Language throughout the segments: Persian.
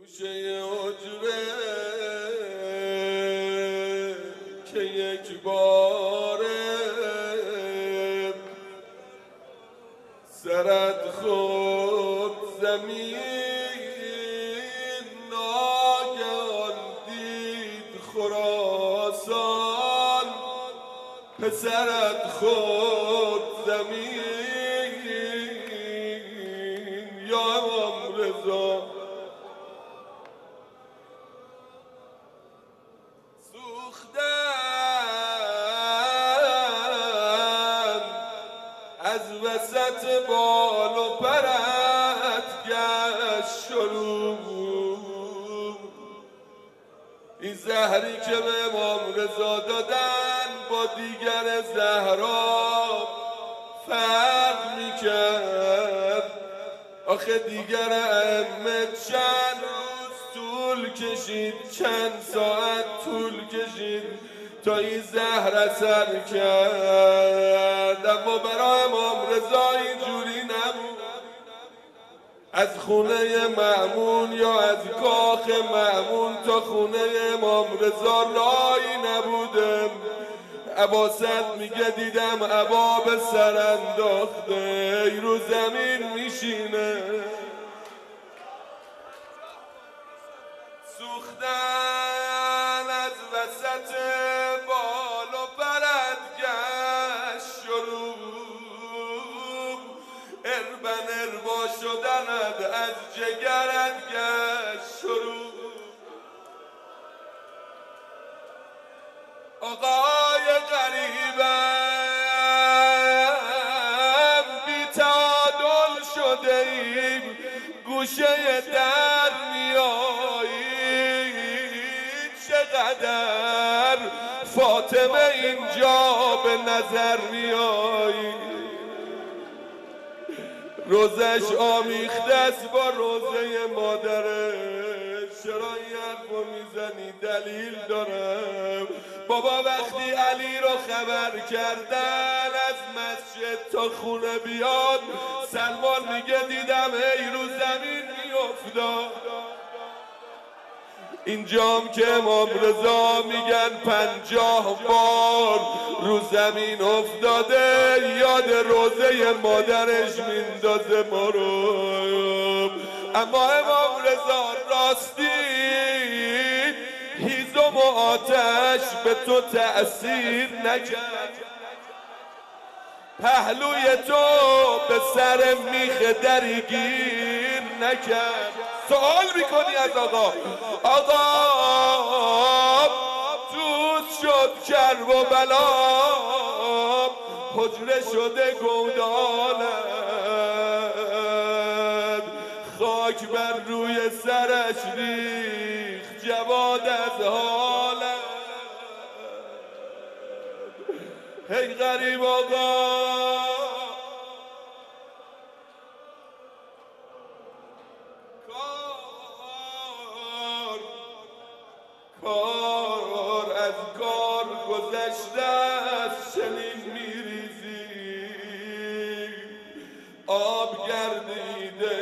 گوشه حجره که یک باره سرت خود زمین ناگهان دید خراسان پسرت خود زمین یا امام رضا سوختن از وسط بال و پرت گشت شروع این زهری که به امام رضا دادن با دیگر زهرا فرق میکرد آخه دیگر ائمه چند روز طول کشید چند ساعت طول کشید تا این زهر اثر کرد اما برای امام رضا اینجوری نبود از خونه مأمون یا از کاخ مأمون تا خونه امام رضا راهی نبودم عباست میگه دیدم عبا به سر انداخته رو زمین میشینه سوختن از وسط بال و پرت گشت شروع اربن اربا شدند از جگرت گشت شروع آقای غریبم بی تعادل شده ایم گوشه در میایی چقدر فاطمه اینجا به نظر میایی روزش آمیخته است با روزه مادرش چرا این حرفو میزنی دلیل دارم بابا وقتی علی رو خبر کردن از مسجد تا خونه بیاد سلمان میگه دیدم ای رو زمین میافتاد اینجام که امام رضا میگن 50 بار رو زمین افتاده یاد روزه مادرش میندازه ما رو اما امام رضا راستی هیزم و آتش به تو تأثیر نکرد پهلوی تو به سر میخ دری گیر نکرد سوال میکنی از آقا دوست شد کرب و بلا حجره شده گودالت خاک بر روی سرش ریخت جواد از حالت هی غریب آقا کار از کار گذشته است چنین میریزی آب گردیده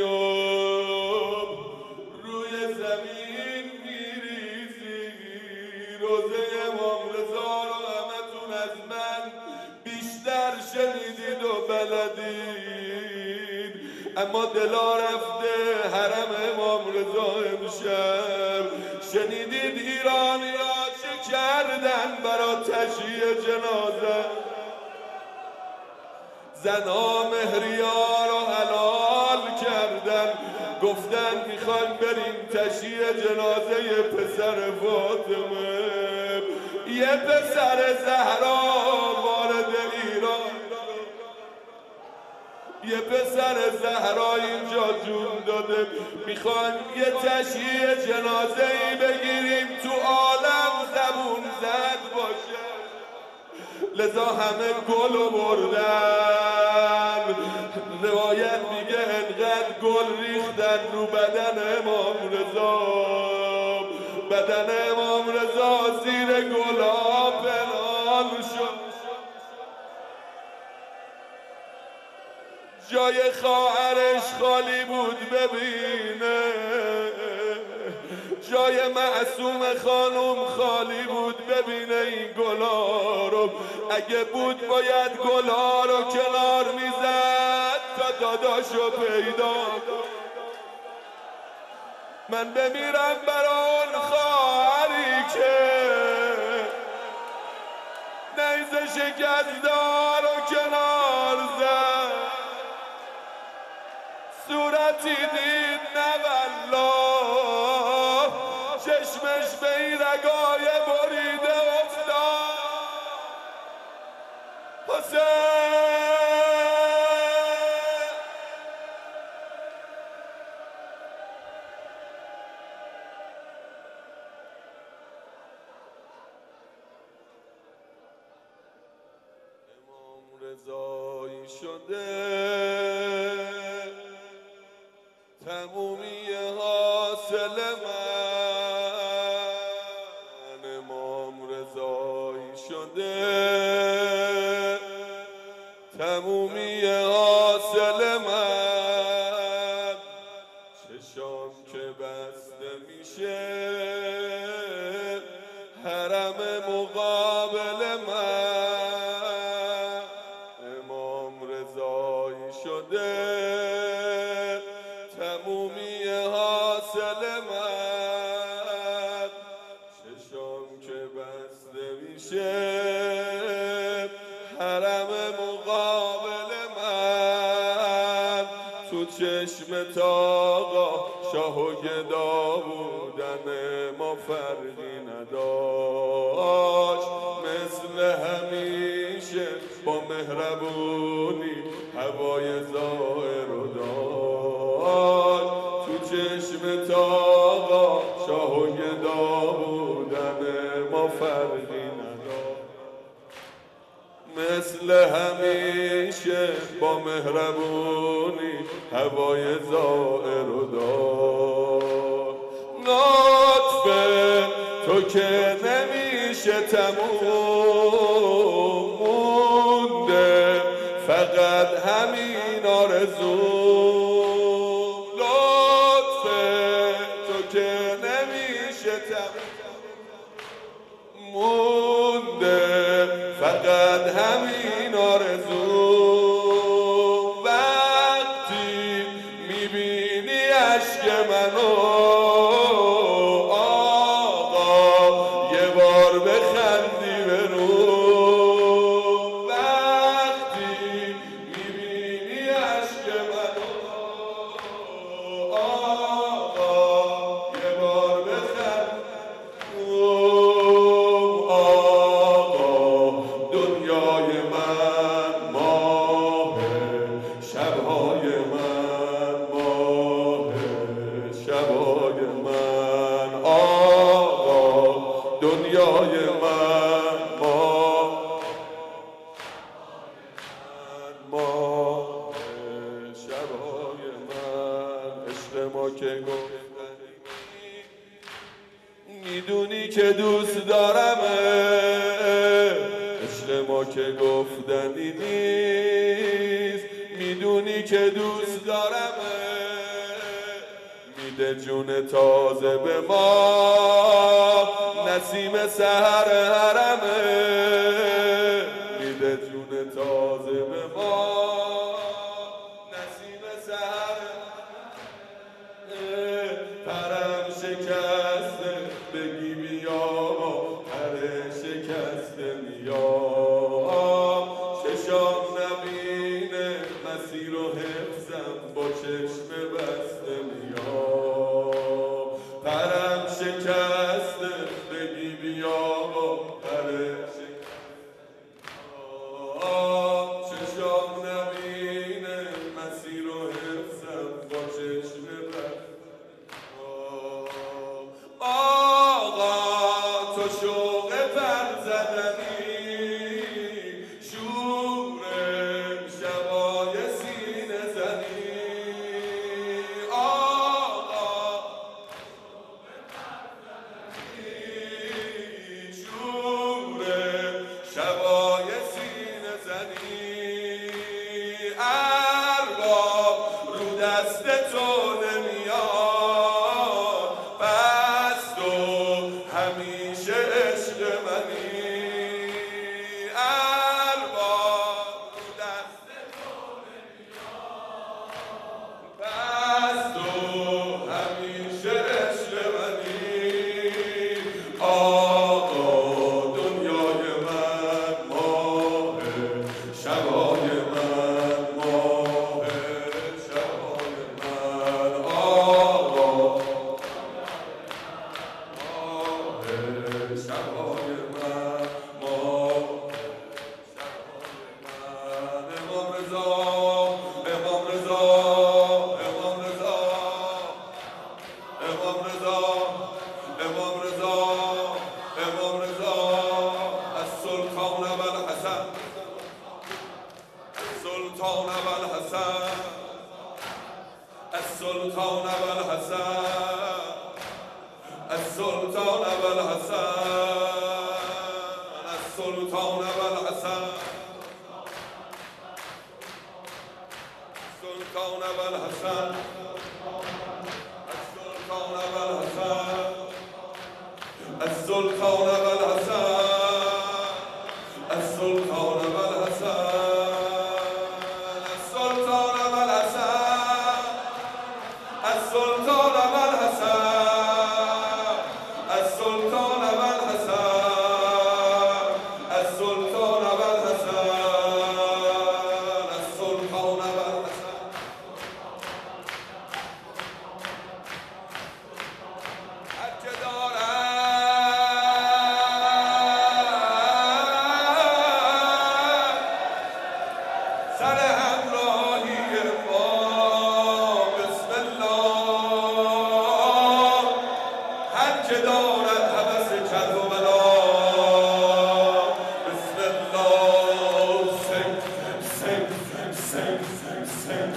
روی زمین میریزی روزه امام رضا رو همتون از من بیشتر شنیدید و بلدید اما دلا رفته حرم امام رضا امشب شنیدید ایرانی ها چه کردن برا تشییع جنازه زنها مهریار رو حلال کردن گفتن میخوایم بریم تشییع جنازه پسر فاطمه یه پسر زهرا وارد ایران یه پسر زهرا اینجا جون داده میخوایم یه تشییع جنازه ای بگیریم تو عالم زبون زد باشه لذا همه گل بردن روایت میگه انقدر گل ریختن رو بدن امام رضا بدن امام رضا زیر گلها پنهان شد جای خواهرش خالی بود ببینه جای معصوم خانوم خالی بود. ببینه این گلا رو، اگه بود باید گلا رو کنار میزد تا داداشو پیدا. من بمیرم برای اون خواهری که نیز شکستار و کنار زد. صورتی دید نه والله، چشمش به این رگای بریده افتاد. حسین رضایی شده تمومی حاصل من. امام رضایی شده تمومی حاصل من. چشام که بسته میشه حرم مقابل من. شده تمومی حاصل من. چشام که بسته میشه حرم مقابل من. تو چشم آقا شاه و گدا بودن ما فرقی نداشت. مثل همیشه با مهربونی هوای زائر رو داشت. تو چشم آقا شاه و گدا بودن ما فرقی نداشت. مثل همیشه با مهربونی هوای زائر رو داشت. نطفه تو که نمیشه تموم مونده فقط همین آرزو. لطف تو که نمیشه مونده فقط همین آرزو. وقتی میبینی عشق منو آقا یه بار بخندی به رو. دنیای من ماه شبهای من. عشق ما که گفتنی میدونی که دوست دارمه. عشق ما که گفتنی نیست میدونی که دوست دارمه. میده جون تازه به ما نسیم سحر حرمه. میده جون تازه به ما نسیم سحر. پرم شکسته بگی بیا پر شکسته میام. چشام نبینه مسیر و حفظم با چشم بسته میام. پرم شکسته بگی بیا پر چشام نبینه مسیر و حفظم با چشم بسته. آقا تو شوق پر زدنی شور شبای سینه زنی. آقا شور شبای سینه زنی. ارباب رو دست تو نمیاد پس السلطان ابوالحسن السلطان ابوالحسن السلطان ابوالحسن السلطان ابوالحسن السلطان ابوالحسن السلطان ابوالحسن السلطان ابوالحسن السلطان ابوالحسن السلطان ابوالحسن هر که سر همراهی ما بسم الله هر که دارد هوس کرد و بلا بسم الله سنگ سنگ سنگ سنگ سنگ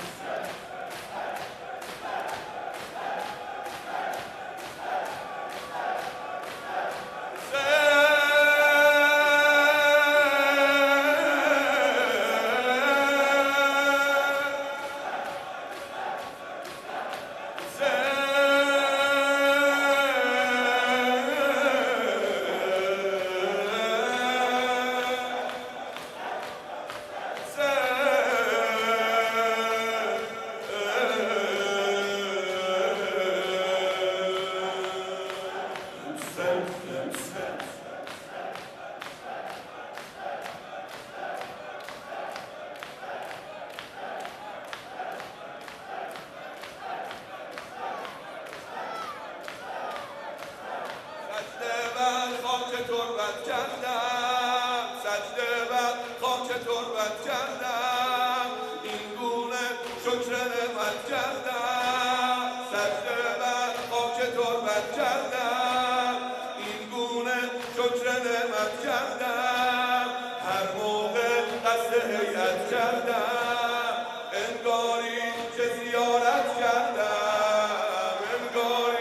تربت کردم سجده بر خاک تربت کردم این گونه شکر نعمت کردم سجده بر خاک تربت کردم این گونه شکر نعمت کردم هر موقع قصد هیئت کردم انگاری که زیارت کردم انگاری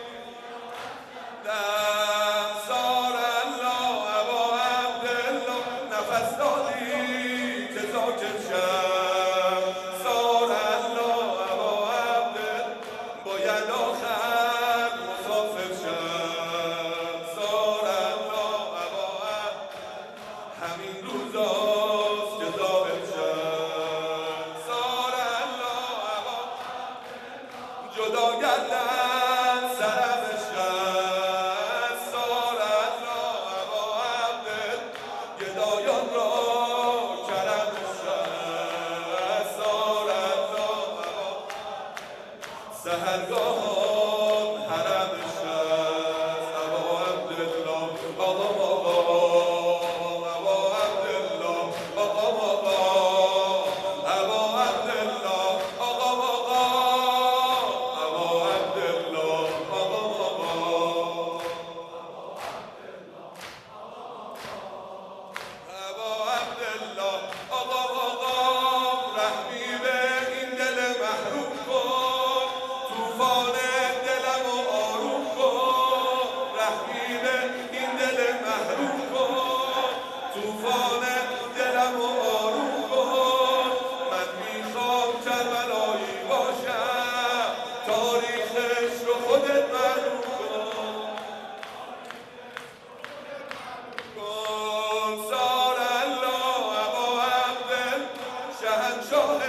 نفس دادی که ساکن شم سار الله ابا عبد باید آخر مسافر شم سار الله ابا عبد همین روزاست که ظاهر شم سار الله ابا جدا گردن سرم شم سار الله ابا عبد گدایان را کرم شد سار الله سحرگاهان حرم شد ابا عبدالله آقا ابا عبدالله آقا ابا عبدالله آقا ابا عبدالله آقا رحمی به این دل محروم کن طوفان دلم و آروم کن رحمی به این دل محروم کن طوفان دلم و آروم کن من میخوام کربلایی باشم تاریخش رو خودت معلوم کن سار الله ابا عبد شهنشاه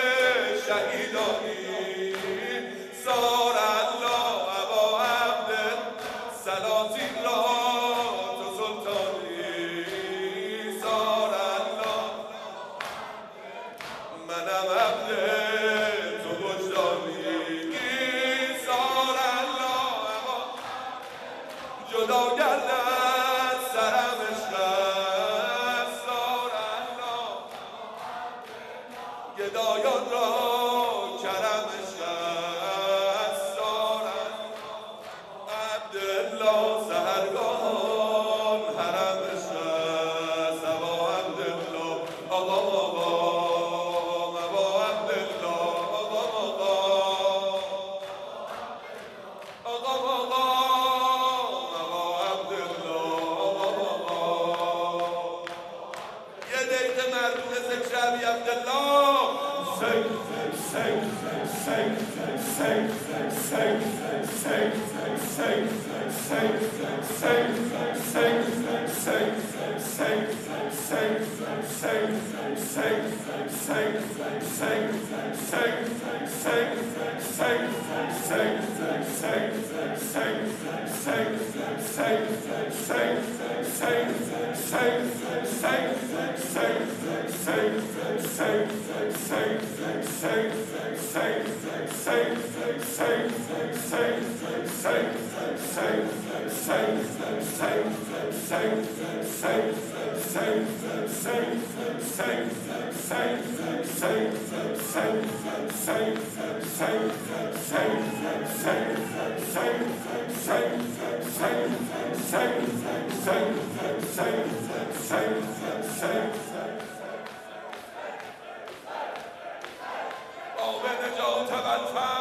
شهیدانی سار الله ابا عبد سلاطین را تو سلطانی سار الله منم عبد تو وجدانی سار الله ابا جدا گردد سرم عشقت سار الله گدایان را کرم عشقت سار عبدالله سحرگاهان حرم عشقت ابا عبدالله آقا ابا عبدالله آقا یه دیت مردون ذکر عبدالله به نجات